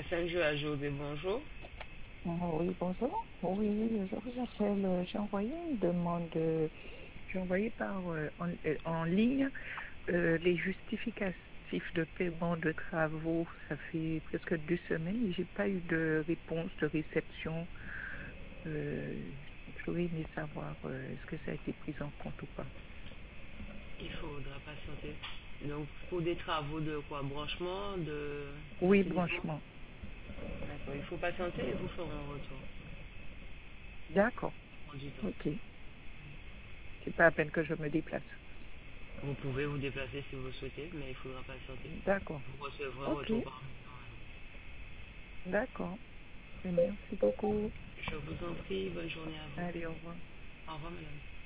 5 jours à José, bonjour. Oui, bonjour. Oui, je vous appelle. J'ai envoyé une demande. J'ai envoyé en ligne les justificatifs de paiement de travaux. Ça fait presque 2 semaines et j'ai pas eu de réponse de réception. J'aurais aimé savoir est-ce que ça a été pris en compte ou pas. Il faudra patienter. Donc, pour des travaux de quoi? Branchement, Oui, d'assainissement? branchement. D'accord, il faut patienter et vous ferez un retour. D'accord. Ça prend du temps. Ok. C'est pas à peine que je me déplace. Vous pouvez vous déplacer si vous le souhaitez, mais il faudra patienter. D'accord. Vous recevrez un Ok. retour par mail. D'accord. Merci beaucoup. Je vous en prie, bonne journée à vous. Allez, au revoir. Au revoir, madame.